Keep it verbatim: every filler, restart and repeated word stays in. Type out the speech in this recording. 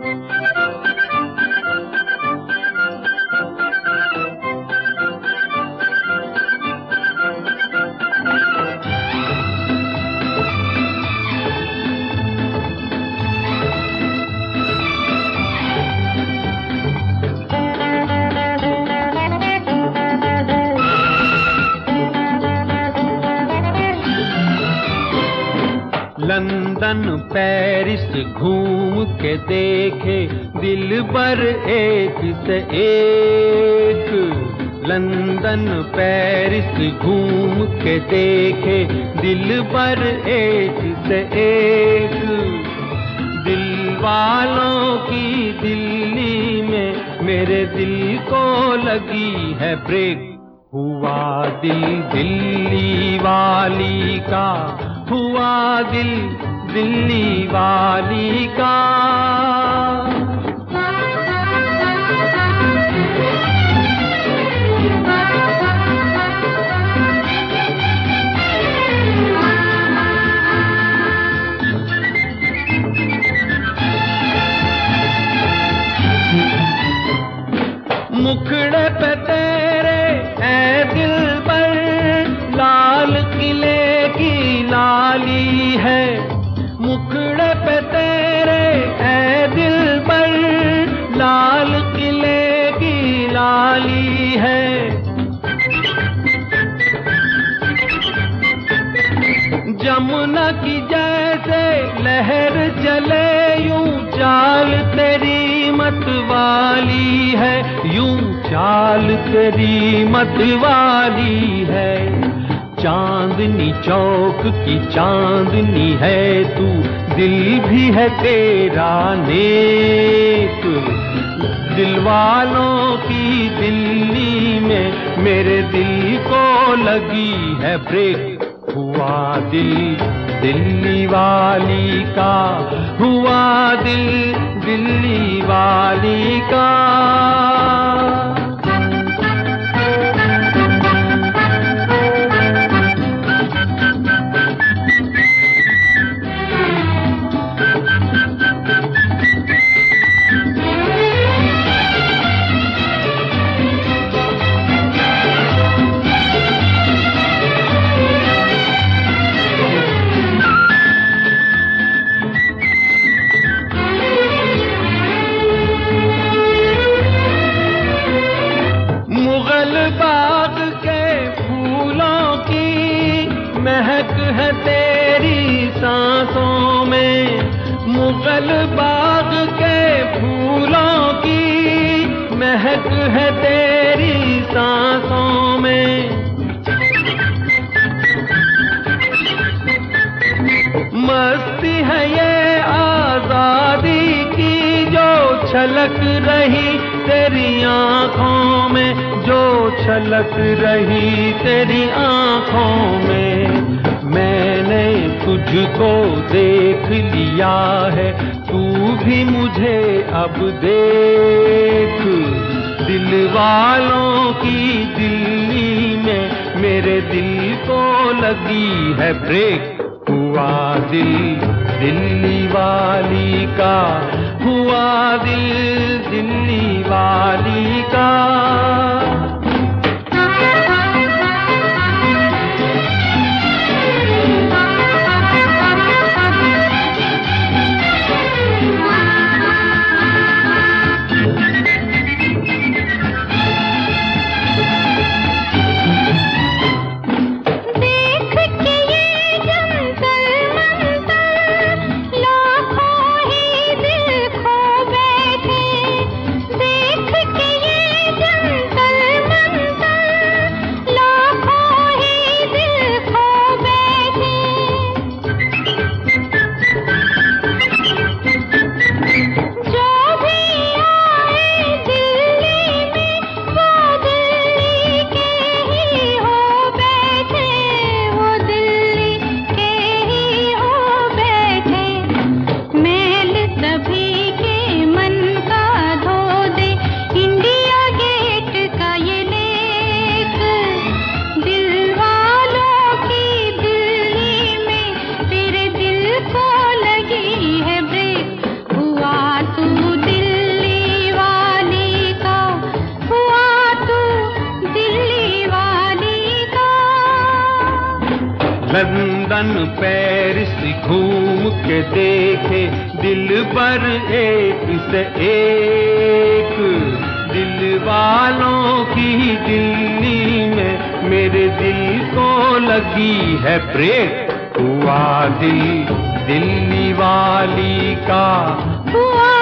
London Paris घूम के देखे दिल भर एक से एक। लंदन पेरिस घूम के देखे दिल भर एक से एक। दिल वालों की दिल्ली में मेरे दिल को लगी है ब्रेक। हुआ दिल दिल्ली वाली का, हुआ दिल दिल्ली वाली का। मुखड़े पे तेरे ऐ दिल पर लाल किले की लाली है। मुखड़े पे तेरे ऐ दिल पर लाल किले की लाली है। जमुना की जैसे लहर चले यूं चाल तेरी मतवाली है, यूं चाल तेरी मतवाली है। चांदनी चौक की चांदनी है तू, दिल भी है तेरा नेक। दिल वालों की दिल्ली में मेरे दिल को लगी है ब्रेक। हुआ दिल दिल्ली वाली का, हुआ दिल दिल्ली वाली का। बाग के फूलों की महक है तेरी सांसों में। मुगल बाग के फूलों की महक है तेरी सांसों में। मस्ती है ये आजादी की जो छलक रही तेरी आंखों में, जो छलक रही तेरी आंखों में। मैंने तुझको देख लिया है, तू भी मुझे अब देख। दिल वालों की दिल्ली में मेरे दिल को लगी है ब्रेक। हुआ दिल दिल्ली वाली का, हुआ दिल दिल्ली वाली का। देख के ये लंदन पेरिस घूम के देखे दिल भर एक से एक, दिल वालों की दिल्ली में मेरे दिल को लगी है ब्रेक। हुआ दिल दिल्ली वाली का, हुआ